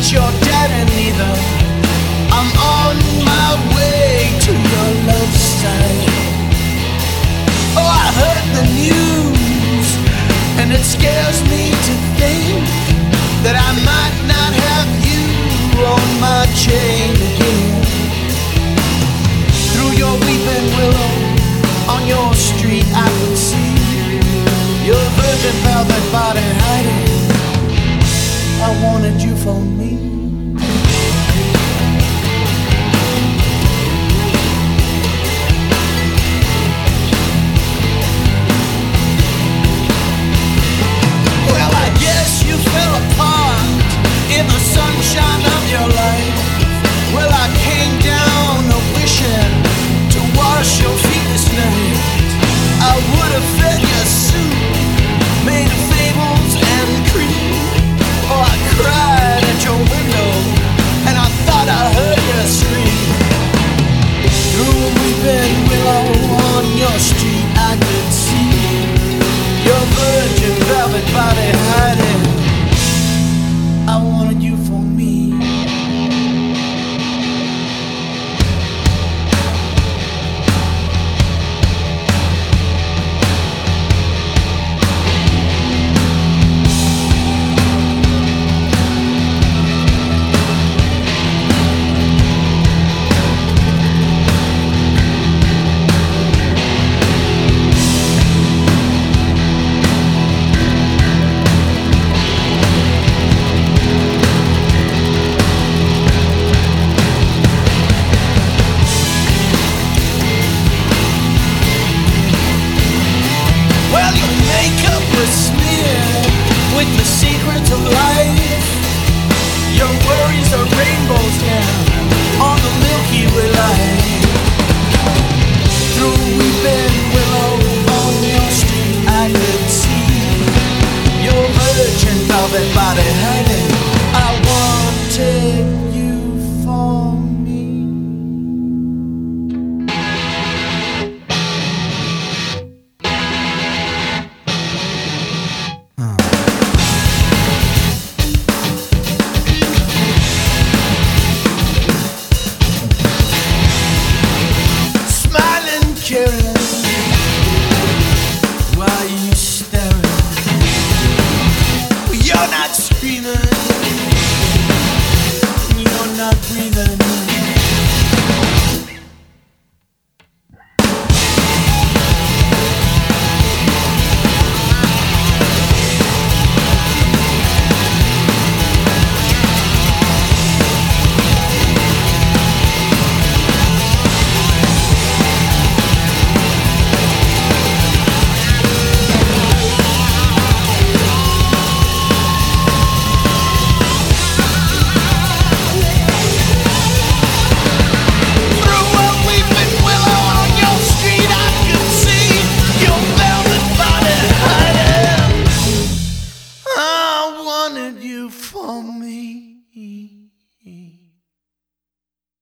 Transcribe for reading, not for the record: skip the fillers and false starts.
you're dead and neither. I'm on my way to your love side. Oh, I heard the news, and it scares me to think that I might not have you on my chain again. Through your weeping willow, on your street I could see your virgin velvet body hiding. I wanted you for me. Well, I guess you fell apart in the sunshine of your life. Well, I came down wishing to wash your feet this night. I would have fed your soup made of fables and cream. Oh, I cried at your window, and I thought I heard you scream. Through a weeping willow on your street I could see your virgin velvet body high.